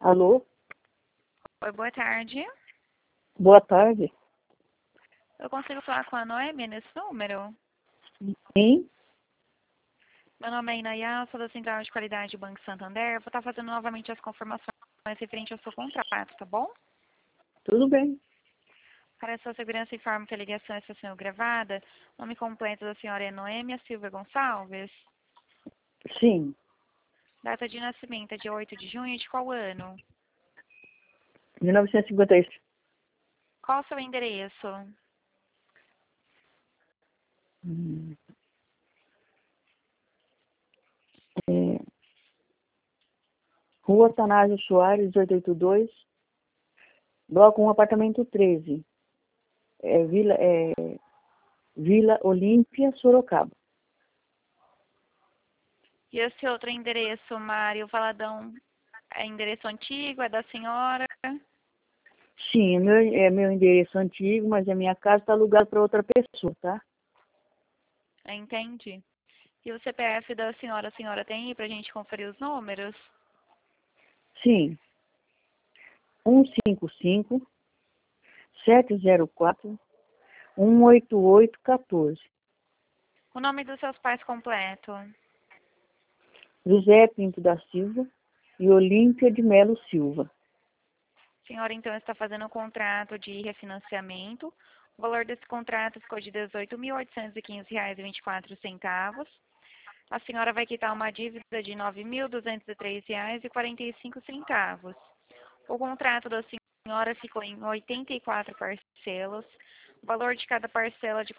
Alô? Oi, boa tarde. Boa tarde. Eu consigo falar com a Noemi nesse número? Sim? Meu nome é Inayá, sou da Central de Qualidade do Banco Santander. Vou estar fazendo novamente as confirmações referente ao seu contrato, tá bom? Tudo bem? Para a sua segurança, informo que a ligação está sendo gravada. Nome completo da senhora é Noêmia Silva Gonçalves. Sim. Data de nascimento é dia 8 de junho de qual ano? 1956. Qual o seu endereço? Hum. É, Rua Tanásio Soares, 882, Bloco 1, apartamento 13. Vila Olímpia, Sorocaba. E esse outro endereço, Mário Valadão, é endereço antigo, é da senhora? Sim, é meu endereço antigo, mas a minha casa está alugada para outra pessoa, tá? Entendi. E o CPF da senhora, a senhora tem aí pra gente conferir os números? Sim. 155 704 18814. O nome dos seus pais completo? José Pinto da Silva e Olímpia de Melo Silva. A senhora, então, está fazendo um contrato de refinanciamento. O valor desse contrato ficou de R$ 18.815,24. A senhora vai quitar uma dívida de R$ 9.203,45. O contrato da senhora ficou em 84 parcelas. O valor de cada parcela é de R$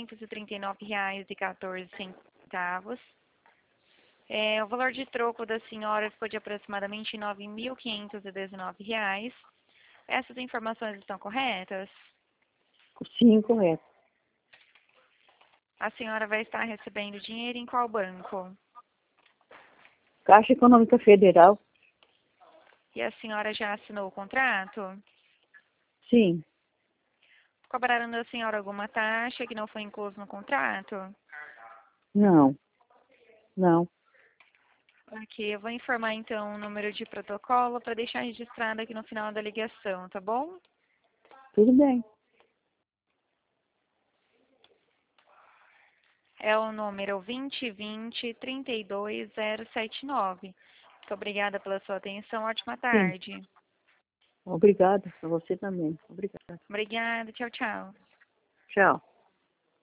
439,14. O valor de troco da senhora ficou de aproximadamente R$ 9.519. Essas informações estão corretas? Sim, correto. A senhora vai estar recebendo dinheiro em qual banco? Caixa Econômica Federal. E a senhora já assinou o contrato? Sim. Cobraram da senhora alguma taxa que não foi incluso no contrato? Não. Não. Ok, eu vou informar então o número de protocolo para deixar registrado aqui no final da ligação, tá bom? Tudo bem. É o número 2020-32079. Muito obrigada pela sua atenção. Ótima Sim. tarde. Obrigada. A você também. Obrigada. Obrigada. Tchau, tchau. Tchau.